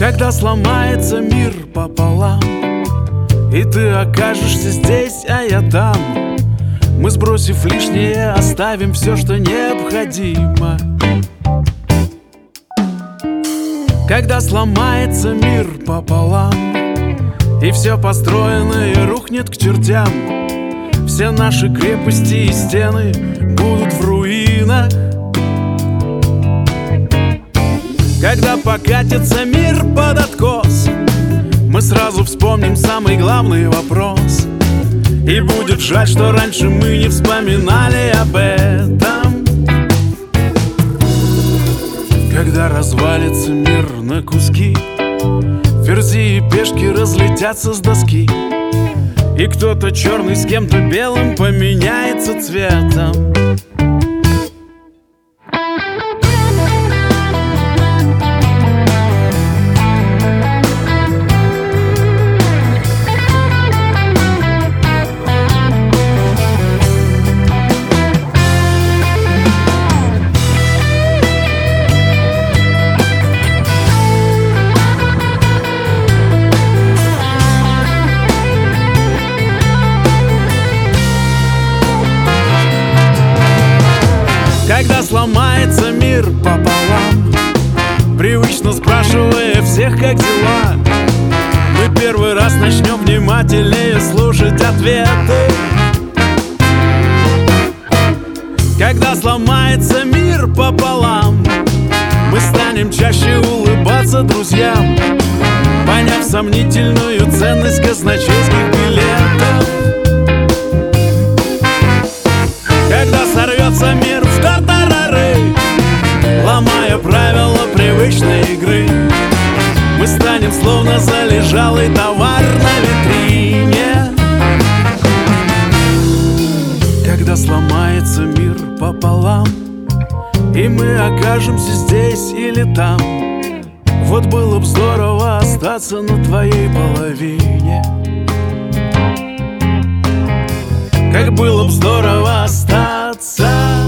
Когда сломается мир пополам, и ты окажешься здесь, а я там, мы, сбросив лишнее, оставим все, что необходимо. Когда сломается мир пополам, и все построенное рухнет к чертям, все наши крепости и стены будут в руинах. Когда покатится мир под откос, мы сразу вспомним самый главный вопрос. И будет жаль, что раньше мы не вспоминали об этом. Когда развалится мир на куски, ферзи и пешки разлетятся с доски, и кто-то черный с кем-то белым поменяется цветом. Когда сломается мир пополам, привычно спрашивая всех, как дела, мы первый раз начнем внимательнее слушать ответы. Когда сломается мир пополам, мы станем чаще улыбаться друзьям, поняв сомнительную ценность казначейских билетов. Когда сорвется мир в тартарары, ломая правила привычной игры, мы станем словно залежалый товар на витрине. Когда сломается мир пополам, и мы окажемся здесь или там, вот было б здорово остаться на твоей половине. Как было б здорово остаться.